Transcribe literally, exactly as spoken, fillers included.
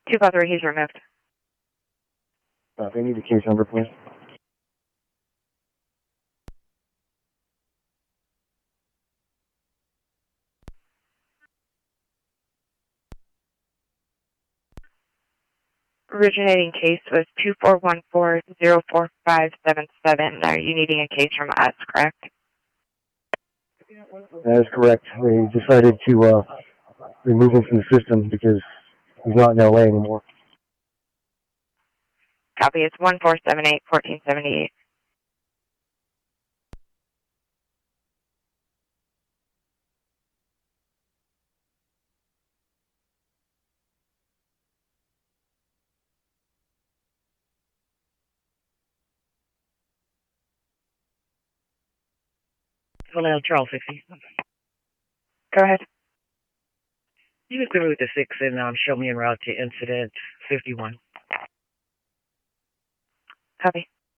two five three, he's removed. Uh, if I need the case number, please. Originating case was two four one four zero four five seven seven. Are you needing a case from us, correct? That is correct. We decided to uh, remove him from the system because he's not in L A anymore. Copy. It's one four seven eight, fourteen seventy-eight. Hello, Charles sixty. Go ahead. You can clear me with the six and um, show me en route to incident fifty-one. Copy.